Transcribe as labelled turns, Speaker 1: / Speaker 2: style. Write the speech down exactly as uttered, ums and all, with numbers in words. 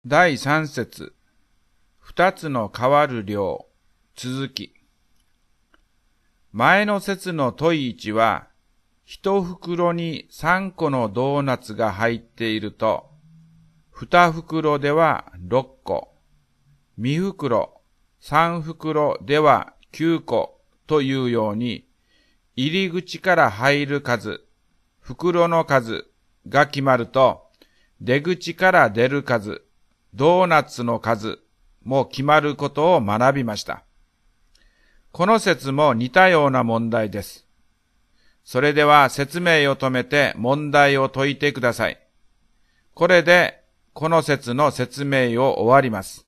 Speaker 1: だいさん節、二つの変わる量、続き。前の節の問いいちは、一袋に三個のドーナツが入っていると、二袋では六個、三袋、三袋では九個というように、入り口から入る数、袋の数が決まると、出口から出る数、ドーナツの数も決まることを学びました。この説も似たような問題です。それでは説明を止めて問題を解いてください。これでこの説の説明を終わります。